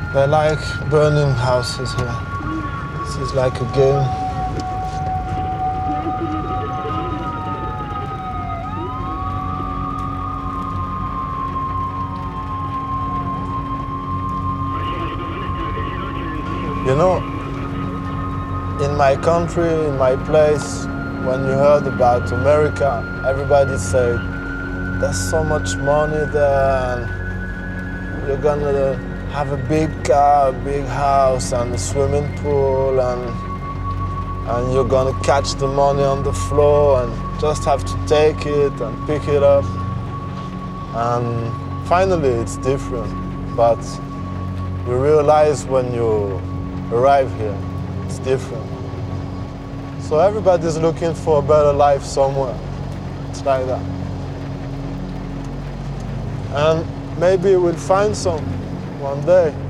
They like burning houses here. This is like a game. You know, in my country, in my place, when you heard about America, everybody said, there's so much money there, and you're gonna have a big car, a big house, and a swimming pool, and you're gonna catch the money on the floor and just have to take it and pick it up. And finally, it's different, but you realize when you arrive here, it's different. So everybody's looking for a better life somewhere. It's like that. And maybe we'll find some one day.